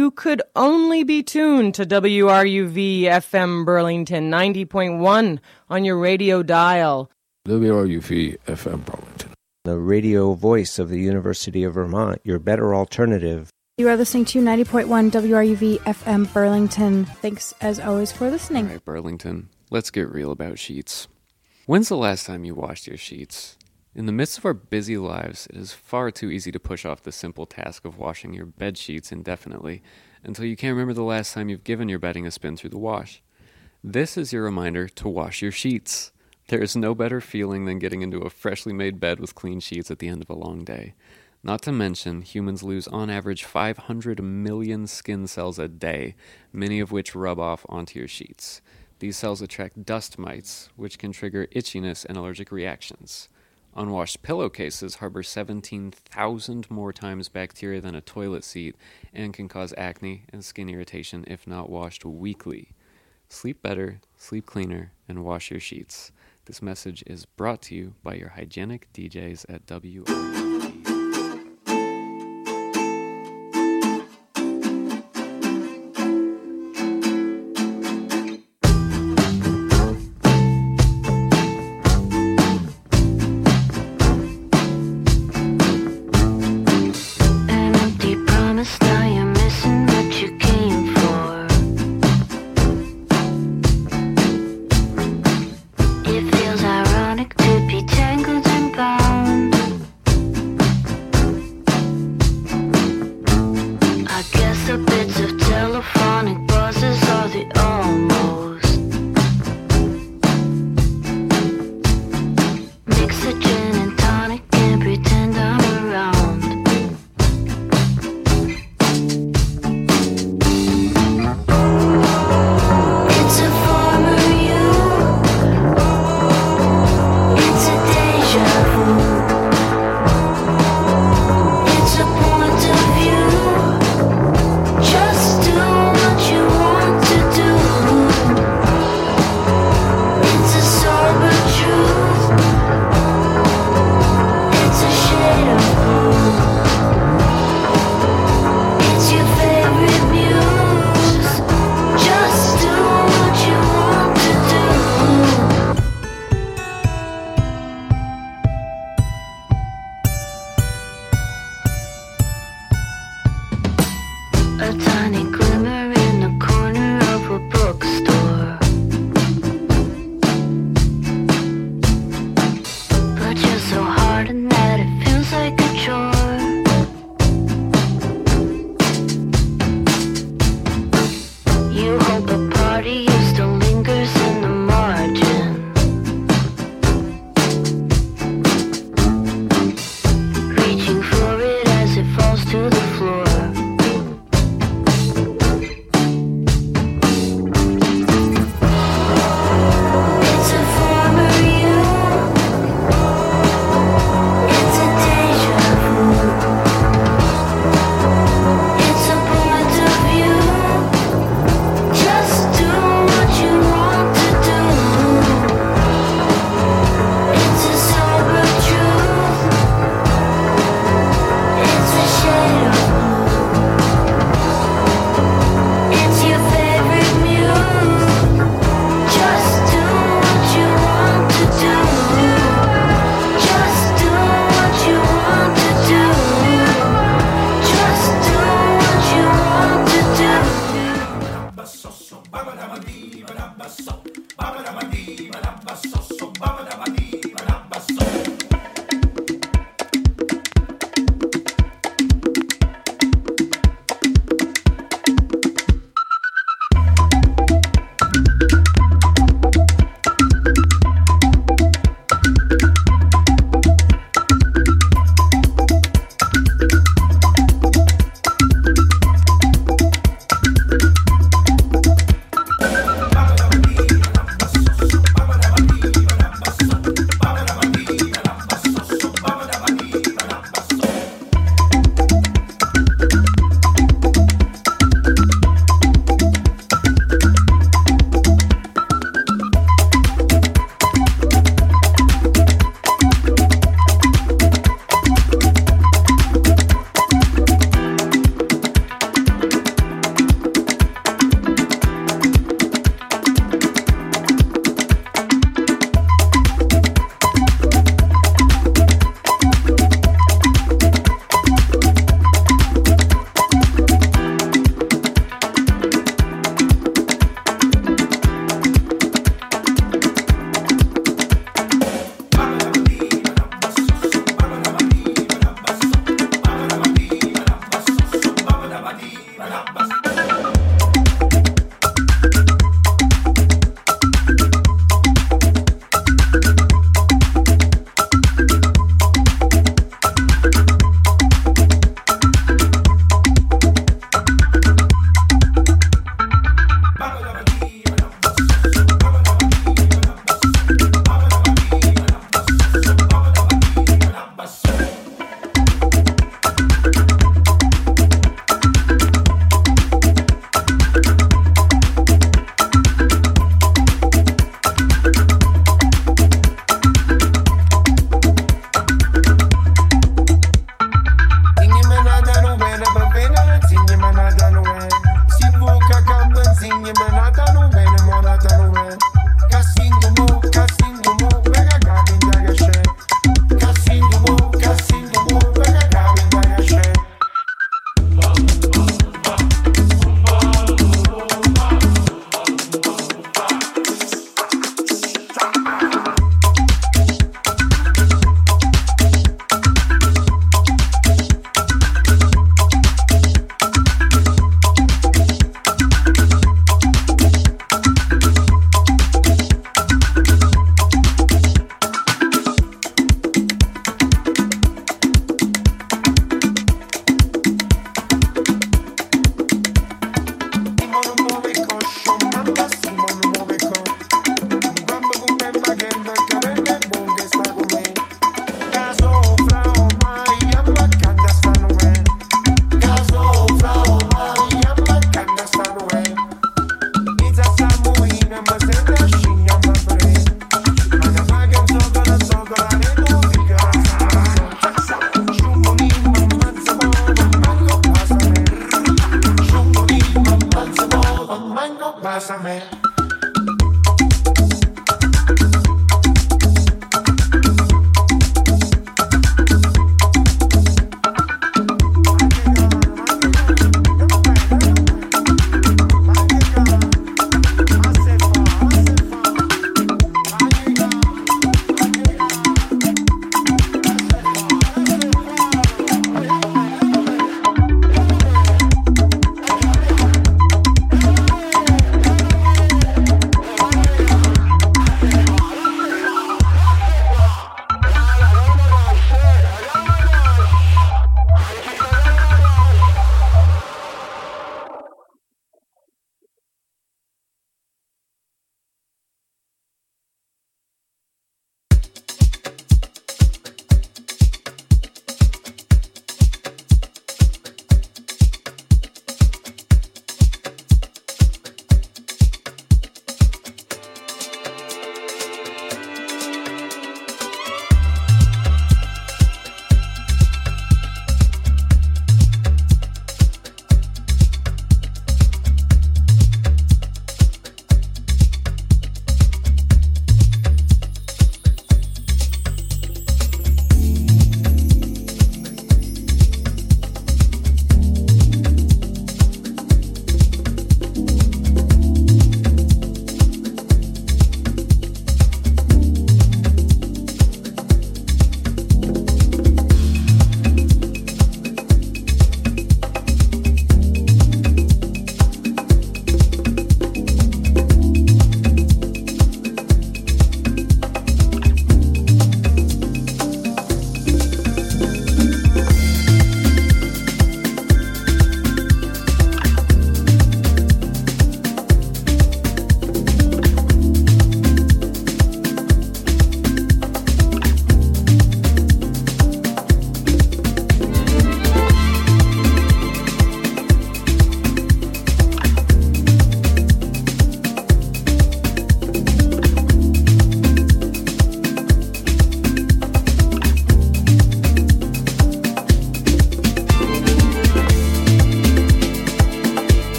you could only be tuned to WRUV FM Burlington 90.1 on your radio dial. WRUV FM Burlington, the radio voice of the University of Vermont, your better alternative. You are listening to 90.1 WRUV FM Burlington. Thanks, as always, for listening. All right, Burlington, let's get real about sheets. When's the last time you washed your sheets? In the midst of our busy lives, it is far too easy to push off the simple task of washing your bed sheets indefinitely until you can't remember the last time you've given your bedding a spin through the wash. This is your reminder to wash your sheets. There is no better feeling than getting into a freshly made bed with clean sheets at the end of a long day. Not to mention, humans lose on average 500 million skin cells a day, many of which rub off onto your sheets. These cells attract dust mites, which can trigger itchiness and allergic reactions. Unwashed pillowcases harbor 17,000 more times bacteria than a toilet seat and can cause acne and skin irritation if not washed weekly. Sleep better, sleep cleaner, and wash your sheets. This message is brought to you by your hygienic DJs at WRUV. It feels ironic to be tangled and bound.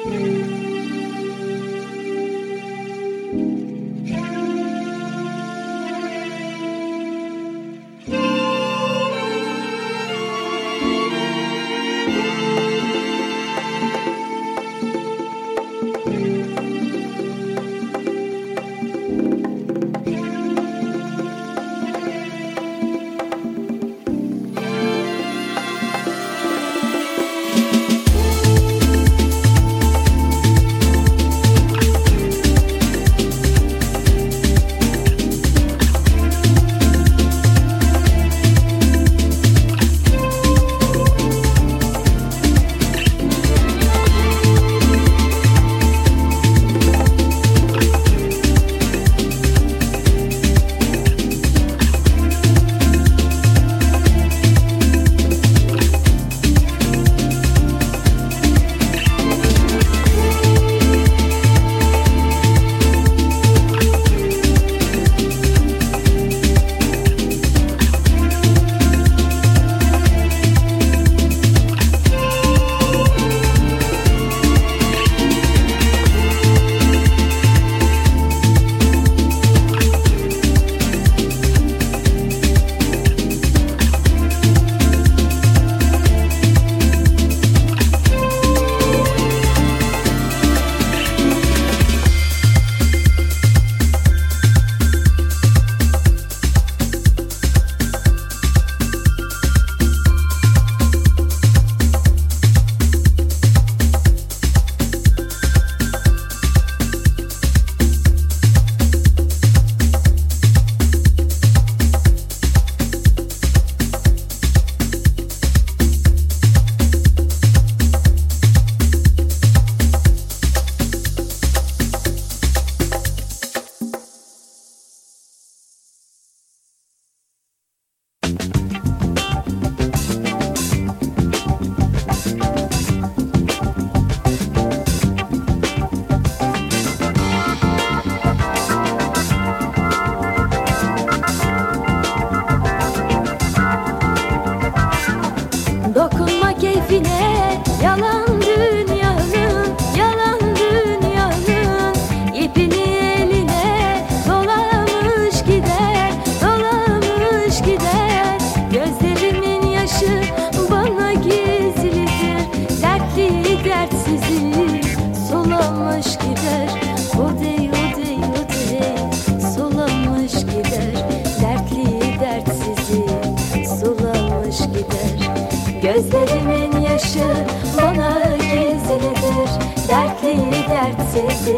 Gözlerimin yaşı bana gizlidir. Dertli dertsizi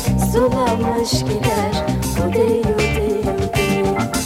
sulamış gider. Udey udey udey.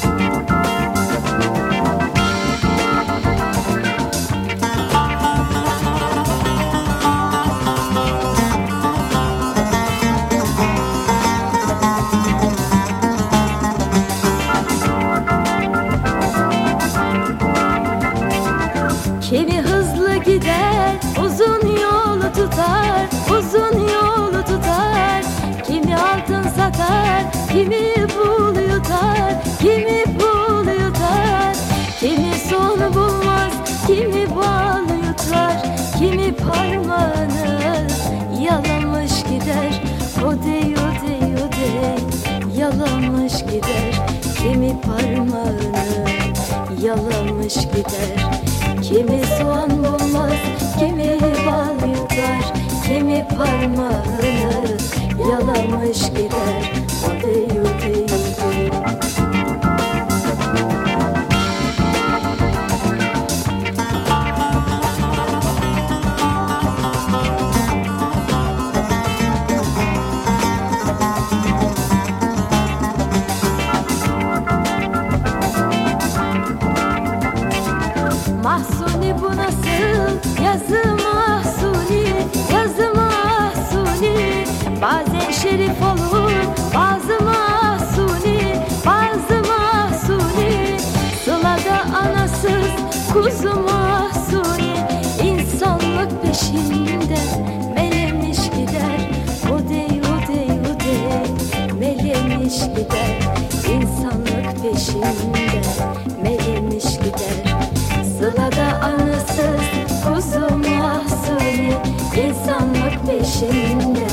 Kimi hızlı gider, uzun yolu tutar, uzun yolu tutar. Kimi altın satar, kimi pul yutar, kimi pul yutar. Kimi son bulmaz, kimi bal yutar, kimi parmağını yalamış gider. Odey odey odey, yalamış gider. Kimi parmağını yalamış gider. Kimi soğan bulmaz, kimi bal yutar, kimi parmağını yalamış gider. Odey odey odey. Mahsuni bu nasıl yazı mahsuni, yazı mahsuni. Bazen şerif olur, bazı mahsuni, bazı mahsuni. Sılada anasız kuzu mahsuni, insanlık peşinde melemiş gider. Odey odey odey, melemiş gider. İnsanlık peşinde melemiş gider. Sılada anasız kuzu mahsuni, insanlık peşinde peşinde